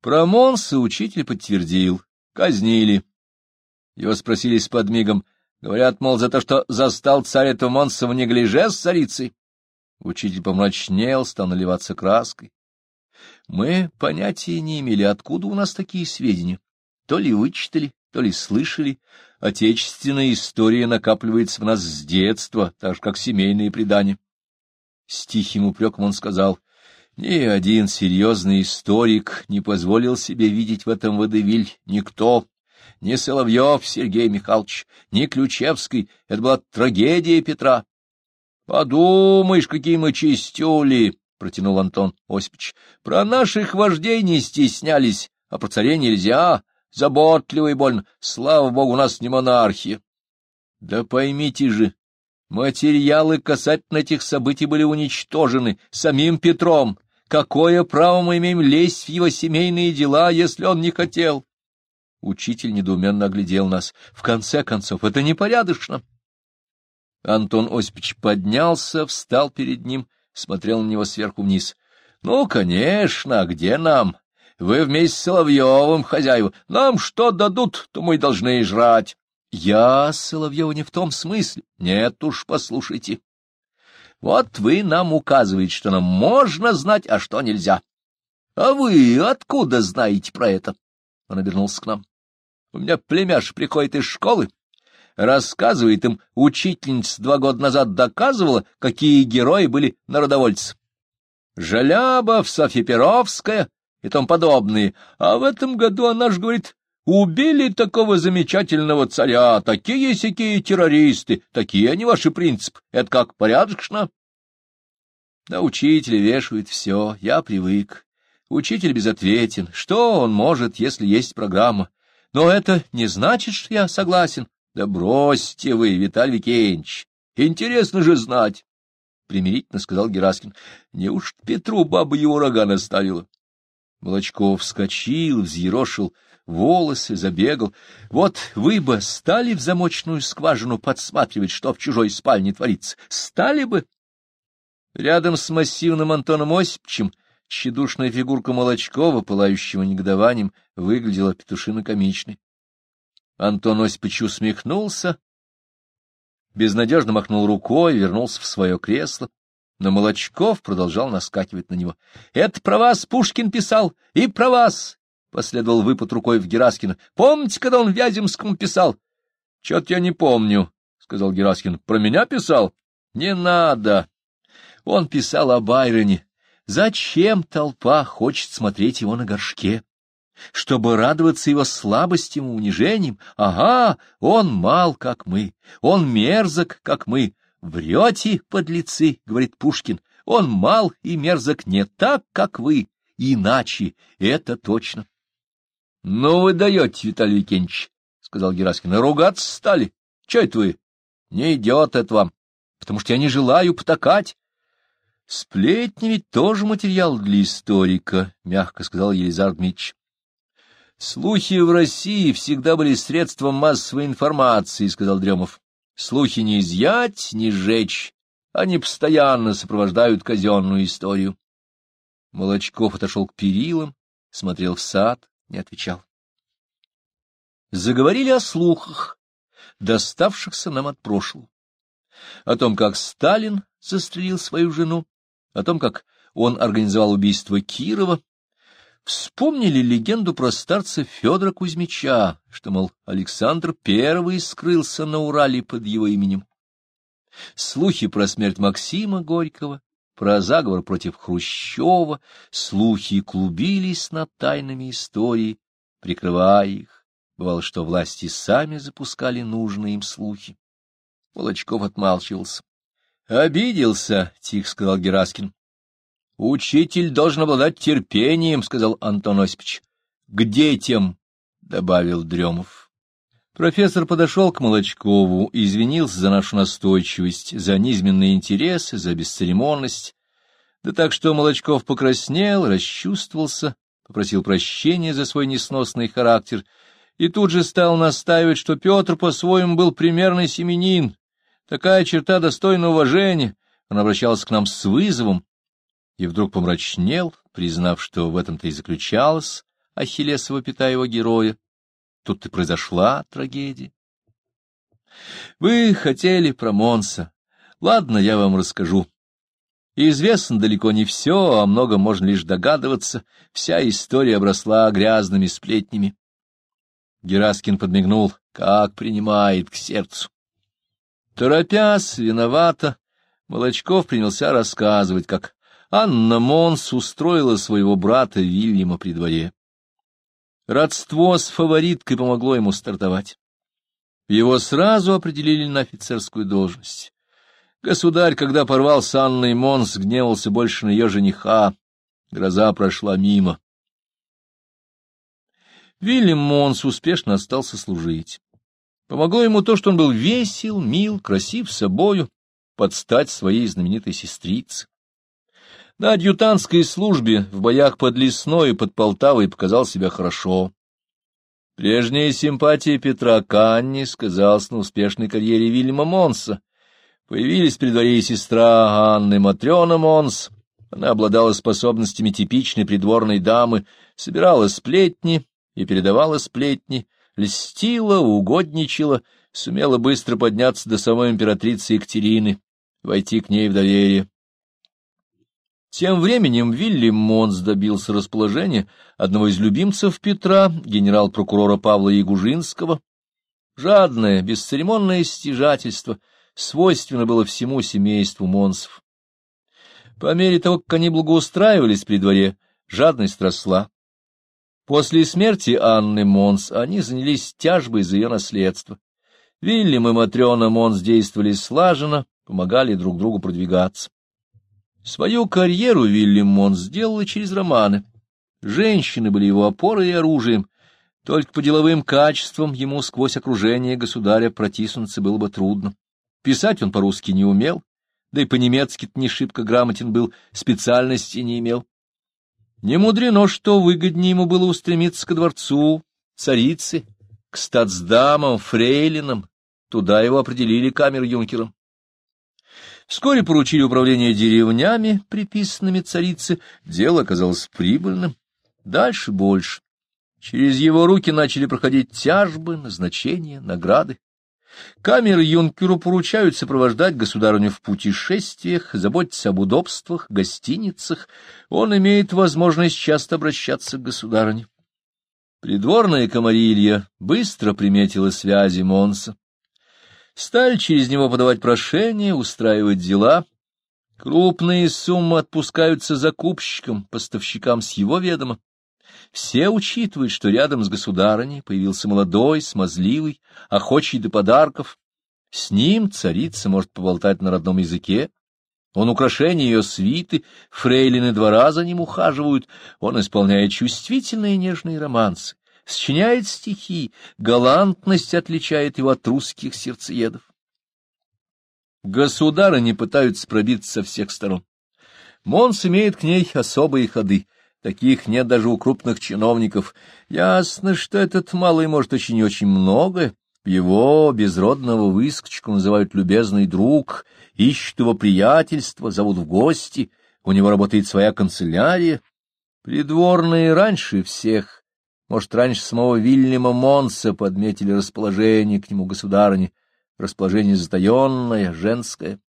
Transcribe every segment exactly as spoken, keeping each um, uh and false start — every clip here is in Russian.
Про Монса учитель подтвердил. Казнили. Его спросили с подмигом. Говорят, мол, за то, что застал царь этого Монса в неглиже с царицей. Учитель помрачнел, стал наливаться краской. Мы понятия не имели, откуда у нас такие сведения. То ли вычитали, то ли слышали. Отечественная история накапливается в нас с детства, так же, как семейные предания. С тихим упреком он сказал: ни один серьезный историк не позволил себе видеть в этом водевиль. Никто. Ни Соловьев Сергей Михайлович, ни Ключевский. Это была трагедия Петра. — Подумаешь, какие мы чистюли! — протянул Антон Осипович. — Про наших вождей не стеснялись, а про царей нельзя. Заботливый больно. Слава богу, у нас не монархия. — Да поймите же, материалы касательно этих событий были уничтожены самим Петром. Какое право мы имеем лезть в его семейные дела, если он не хотел? Учитель недоуменно оглядел нас. В конце концов, это непорядочно. Антон Осипович поднялся, встал перед ним, смотрел на него сверху вниз. — Ну, конечно, а где нам? Вы вместе с Соловьевым хозяева. Нам что дадут, то мы должны и жрать. — Я, Соловьева, не в том смысле. Нет уж, послушайте. Вот вы нам указываете, что нам можно знать, а что нельзя. А вы откуда знаете про это? Он обернулся к нам. У меня племяш приходит из школы, рассказывает им, учительница два года назад доказывала, какие герои были народовольцы. Жалябов, Софья Перовская и тому подобные. А в этом году она же говорит: убили такого замечательного царя, такие-сякие террористы, такие они ваши принципы. Это как, порядочно? На учителя вешают все, я привык. Учитель безответен. Что он может, если есть программа? Но это не значит, что я согласен. Да бросьте вы, Виталий Викентьевич, интересно же знать, — примирительно сказал Гераскин. Неужто Петру баба его рога наставила? Молочков вскочил, взъерошил волосы, забегал. Вот вы бы стали в замочную скважину подсматривать, что в чужой спальне творится? Стали бы? Рядом с массивным Антоном Осиповичем тщедушная фигурка Молочкова, пылающего негодованием, выглядела петушино-комичной. Антон Осипович усмехнулся, безнадежно махнул рукой и вернулся в свое кресло, но Молочков продолжал наскакивать на него. — Это про вас Пушкин писал, и про вас! — последовал выпад рукой в Гераскина. — Помните, когда он Вяземскому писал? — Чё-то я не помню, — сказал Гераскин. — Про меня писал? — Не надо. Он писал о Байроне. Зачем толпа хочет смотреть его на горшке? Чтобы радоваться его слабостям и унижениям? Ага, он мал, как мы, он мерзок, как мы. Врете, подлецы, — говорит Пушкин, — он мал и мерзок не так, как вы, иначе, это точно. — Ну вы даете, Виталий Викентьевич, — сказал Гераскин, — ругаться стали. Чё это вы? Не идет это вам, потому что я не желаю потакать. — Сплетни ведь тоже материал для историка, — мягко сказал Елизар Дмитрич. — Слухи в России всегда были средством массовой информации, — сказал Дремов. — Слухи не изъять, не сжечь, они постоянно сопровождают казенную историю. Молочков отошел к перилам, смотрел в сад, не отвечал. Заговорили о слухах, доставшихся нам от прошлого. О том, как Сталин застрелил свою жену, о том, как он организовал убийство Кирова. Вспомнили легенду про старца Федора Кузьмича, что, мол, Александр Первый скрылся на Урале под его именем. Слухи про смерть Максима Горького, про заговор против Хрущева, слухи клубились над тайнами истории, прикрывая их. Бывало, что власти сами запускали нужные им слухи. Молочков отмалчивался. — Обиделся, — тихо сказал Гераскин. — Учитель должен обладать терпением, — сказал Антон Осипович. — К детям, — добавил Дремов. Профессор подошел к Молочкову и извинился за нашу настойчивость, за низменные интересы, за бесцеремонность. Да так что Молочков покраснел, расчувствовался, попросил прощения за свой несносный характер и тут же стал настаивать, что Петр по-своему был примерный семьянин. Такая черта достойна уважения. Он обращался к нам с вызовом и вдруг помрачнел, признав, что в этом-то и заключалась Ахиллесова пята его героя. Тут и произошла трагедия. Вы хотели про Монса. Ладно, я вам расскажу. Известно далеко не все, а много можно лишь догадываться. Вся история обросла грязными сплетнями. Гераскин подмигнул, как принимает к сердцу. Торопясь, виновато, Молочков принялся рассказывать, как Анна Монс устроила своего брата Вильяма при дворе. Родство с фавориткой помогло ему стартовать. Его сразу определили на офицерскую должность. Государь, когда порвал с Анной Монс, гневался больше на ее жениха. Гроза прошла мимо. Вильям Монс успешно остался служить. Помогло ему то, что он был весел, мил, красив собою, под стать своей знаменитой сестрице. На адъютантской службе в боях под Лесной и под Полтавой показал себя хорошо. Прежняя симпатия Петра к Анне сказалась на успешной карьере Вильяма Монса. Появились при дворе и сестра Анны Матрена Монс. Она обладала способностями типичной придворной дамы, собирала сплетни и передавала сплетни, льстила, угодничала, сумела быстро подняться до самой императрицы Екатерины, войти к ней в доверие. Тем временем Вильям Монс добился расположения одного из любимцев Петра, генерал-прокурора Павла Ягужинского. Жадное, бесцеремонное стяжательство свойственно было всему семейству Монсов. По мере того, как они благоустраивались при дворе, жадность росла. После смерти Анны Монс они занялись тяжбой за ее наследство. Вильям и Матрена Монс действовали слаженно, помогали друг другу продвигаться. Свою карьеру Вильям Монс сделал через романы. Женщины были его опорой и оружием. Только по деловым качествам ему сквозь окружение государя протиснуться было бы трудно. Писать он по-русски не умел, да и по-немецки-то не шибко грамотен был, специальности не имел. Не мудрено, что выгоднее ему было устремиться ко дворцу царицы, к статсдамам, фрейлинам. Туда его определили камер-юнкером. Вскоре поручили управление деревнями, приписанными царице. Дело оказалось прибыльным. Дальше больше. Через его руки начали проходить тяжбы, назначения, награды. Камер-юнкеру поручают сопровождать государыню в путешествиях, заботиться об удобствах, гостиницах. Он имеет возможность часто обращаться к государыне. Придворная комарилья быстро приметила связи Монса. Стали через него подавать прошения, устраивать дела. Крупные суммы отпускаются закупщикам, поставщикам с его ведома. Все учитывают, что рядом с государыней появился молодой, смазливый, охочий до подарков. С ним царица может поболтать на родном языке. Он украшение ее свиты, фрейлины двора за ним ухаживают. Он исполняет чувствительные нежные романсы, сочиняет стихи, галантность отличает его от русских сердцеедов. Государыни пытаются пробиться со всех сторон. Монс имеет к ней особые ходы. Таких нет даже у крупных чиновников. Ясно, что этот малый может очень и очень многое. Его, безродного выскочку, называют любезный друг, ищут его приятельство, зовут в гости, у него работает своя канцелярия. Придворные раньше всех, может, раньше самого Вильяма Монса подметили расположение к нему государыни, расположение затаенное, женское.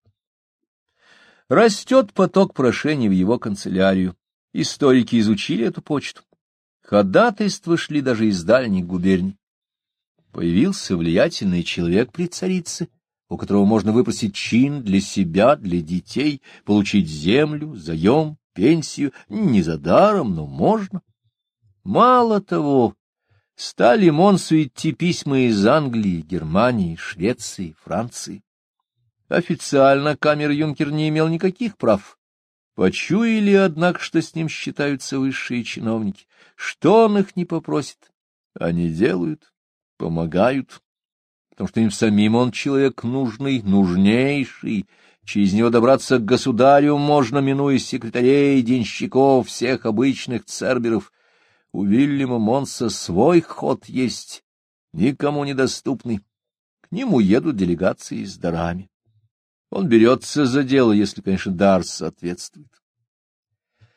Растет поток прошений в его канцелярию. Историки изучили эту почту. Ходатайства шли даже из дальних губерний. Появился влиятельный человек при царице, у которого можно выпросить чин для себя, для детей, получить землю, заем, пенсию, не за даром, но можно. Мало того, стали Монсу идти письма из Англии, Германии, Швеции, Франции. Официально камер-юнкер не имел никаких прав. Почуяли, однако, что с ним считаются высшие чиновники. Что он их не попросит, они делают, помогают, потому что им самим он человек нужный, нужнейший. Через него добраться к государю можно, минуя секретарей, денщиков, всех обычных церберов. У Вильяма Монса свой ход есть, никому недоступный. К нему едут делегации с дарами. Он берется за дело, если, конечно, дар соответствует.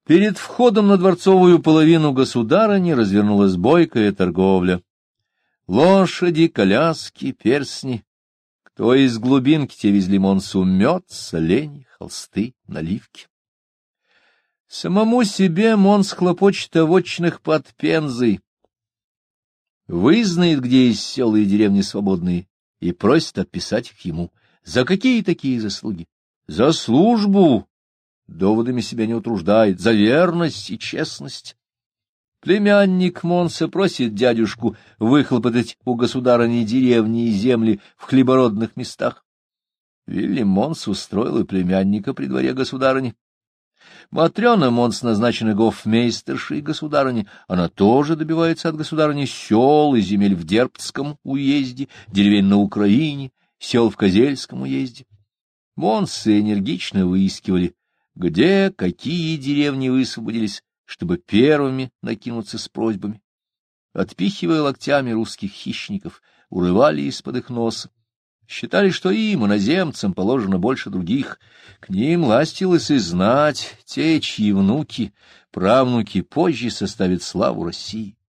Перед входом на дворцовую половину государыни развернулась бойкая торговля. Лошади, коляски, перстни. Кто из глубинки те везли Монсу мед, соленья, холсты, наливки. Самому себе Монс хлопочет о вотчинах под Пензой. Вызнает, где есть села и деревни свободные, и просит отписать их ему. За какие такие заслуги? За службу. Доводами себя не утруждает, за верность и честность. Племянник Монса просит дядюшку выхлопотать у государыни деревни и земли в хлебородных местах. Вильям Монс устроил и племянника при дворе государыни. Матрена Монс назначена гофмейстершей государыни. Она тоже добивается от государыни сел и земель в Дербцком уезде, деревень на Украине, сел в Козельском уезде. Монсы энергично выискивали, где какие деревни высвободились, чтобы первыми накинуться с просьбами. Отпихивая локтями русских хищников, урывали из-под их носа. Считали, что им, иноземцам, положено больше других. К ним ластилась и знать те, чьи внуки, правнуки позже составят славу России.